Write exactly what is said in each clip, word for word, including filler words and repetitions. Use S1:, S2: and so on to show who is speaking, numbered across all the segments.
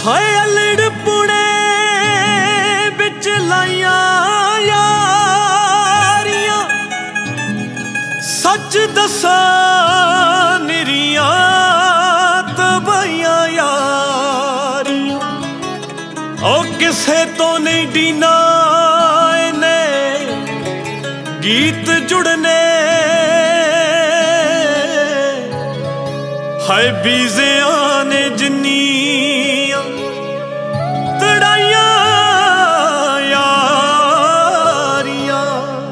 S1: हाय अलड़ पुणे बिच लाइया यारियां सच दसा निरिया तबाइया यारियां ओ किसे तो नहीं डीना ने गीत जुड़ने हाय बीजिया ने जिन्नियां तड़ाइया यारियां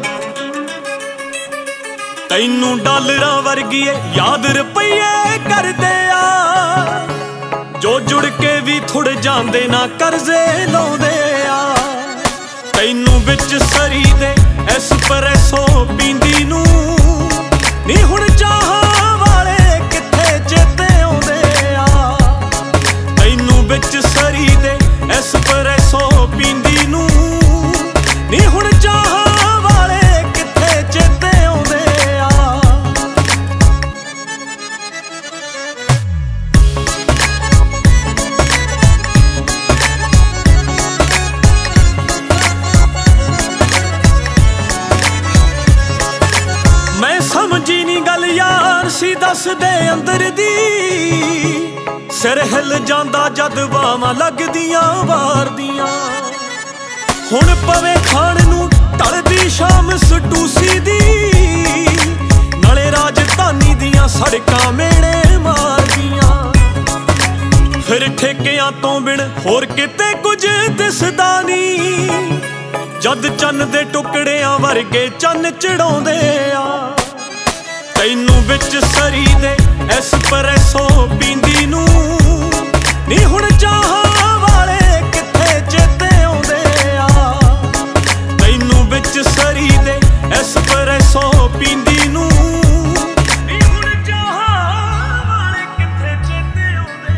S1: तैनू डालरां वर्गी याद रुपये करदे आ जो जुड़ के भी थुड़ जांदे ना करजे लाउंदे आ तैनू विच सरी दे एस्प्रेसो पींदी नू नी हुण चाहां वाले किथे चेते आउंदे आ तैनू विच सरी दे एस्प्रेसो पींदी नू नी हुण चाहां वाले किथे चेते आउंदे आ मैं समझी नी गल यार सी दस दे अंदर दी सिर हिल जांदा जद बावां लगदियां वार दियां हुण पवे खाण नू ढलदी शाम सटूसी दी नाले राजधानी दियां सड़कां मेड़े मारदियां फिर ठेकियां तो बिन होर किते कुछ दिसदा नी जद चन्न दे टुकड़ियां वर्गे चन्न चढ़ाउंदे आ तैनू विच सरी दे एस्प्रेसो पींदी नू नी हुण चाहां वाले किथे चेते आउंदे आ तैनू विच सरी दे एस्प्रेसो पींदी नू नी हुण चाहां वाले किथे चेते आउंदे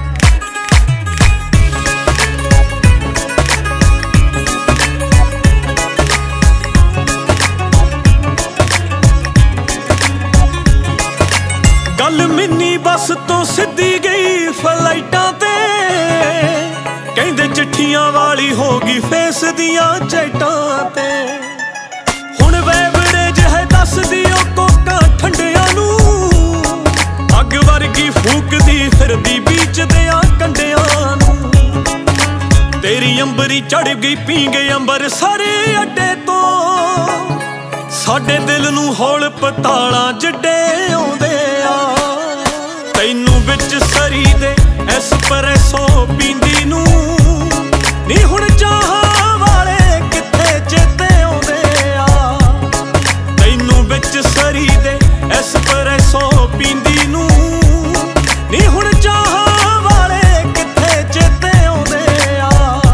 S1: गल मिनी बस तो सिद्धी गई फ्लाइटां ते कहंदे चिट्ठियां वाली हो गई फेस दियां चैटां ते हुण वेवरेज है दस दियो कोकां ठंडियां नू अग वर्गी फूकदी फिरदी बीच दियां कंडियां नू तेरी अंबरी चढ़ गई पी गई अंबर सारे अड्डे तो साडे दिल नू हौल पताला जड्डे आउंदे आ तैनू विच सरी दे एस्प्रेसो पींदी नू नी हुण चाहां वाले किथे चेते आउंदे आ तैनू विच सरी दे एस्प्रेसो पींदी नू नी हुण चाहां वाले किथे चेते आउंदे आ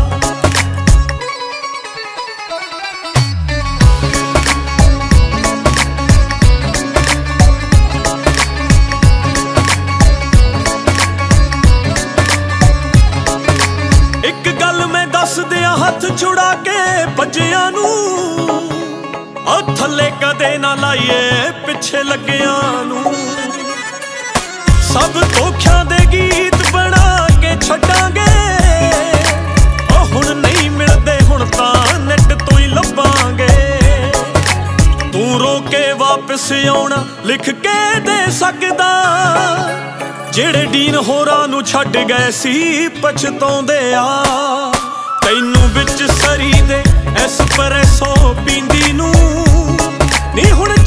S1: एक गल मैं दस दिया हथ छुड़ा के भज्जियां नू आ थल्ले कदे ना लाइए पिछे लग्गियां नू सब धोखियां दे गीत बना के छड्डांगे ओ हुण नहीं मिलदे हुण तां नेट तो ही लभांगे तू रो के वापस आउणा लिख के दे सकदा जेड़े डीन होरां नू छड्ड गए सी पछताउंदे आ तैनू विच सरी दे एस्प्रेसो पींदी नू नी हुण